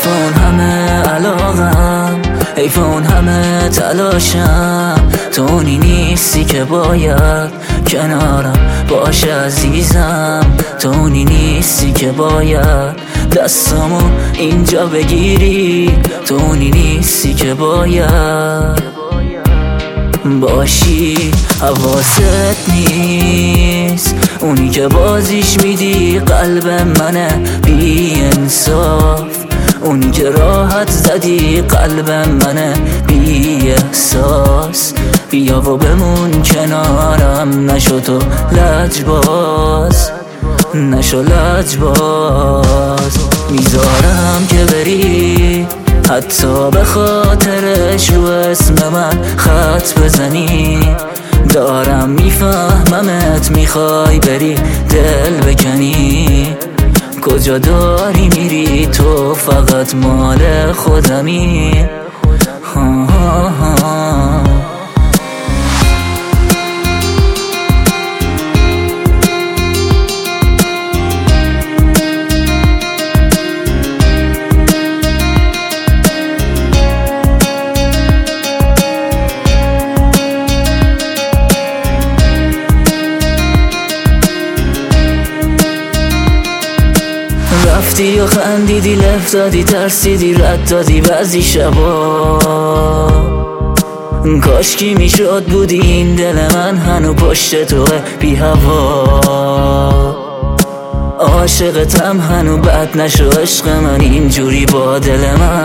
حیف اون همه علاقم، حیف اون همه تلاشم، تو اونی نیستی که باید کنارم باش عزیزم، تو اونی نیستی که باید دستامو اینجا بگیری، تو اونی نیستی که باید باشی. حواست نیست اونی که بازیش میدی قلب منه بی انصاف، اونی که راحت زدی قلب منه بی احساس. بیا و بمون کنارم، نشو تو لجباز، نشو لجباز. میذارم که بری حتی به خاطرش رو اسم من خط بزنی، دارم میفهممت میخوای بری دل بکنی، کجا داری میری تو فقط مال خودمی. رفتی و خندیدی، لفت دادی، ترسیدی، رد دادی بعضی شبا، کاشکی میشد بودی این دل من هنو پشت توه بی هوا. عاشقتم هنو بد نشو عشق من اینجوری با دل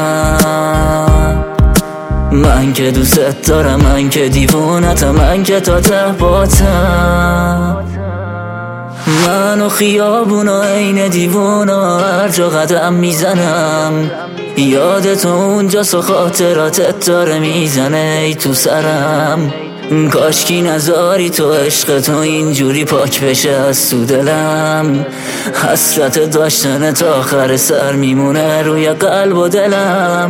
من که دوست دارم، من که دیوونتم، من که تا ته باتم، من و خیابون و عین دیوون و هر جا قدم میزنم یادت اونجاست و خاطراتت داره میزنه ای تو سرم. کاشکی نذاری تو عشق تو اینجوری پاک بشه از تو دلم، حسرت داشتن تا آخر سر میمونه روی قلب و دلم.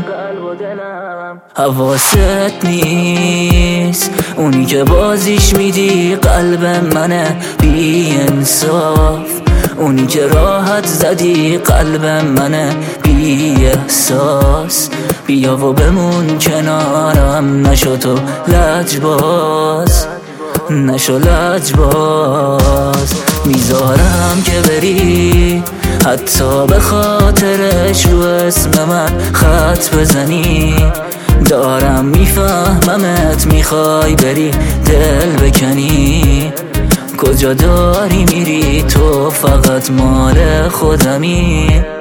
حواست نیست اونی که بازیش میدی قلب منه بی انصاف، اونی که راحت زدی قلب منه بی احساس. بیا و بمون کنارم، نشو تو لجباز، نشو لجباز. میذارم که بری حتی به خاطرش رو اسم من خط بزنی، دارم میفهممت میخوای بری دل بکنی، کجا داری میری تو فقط مال خودمی.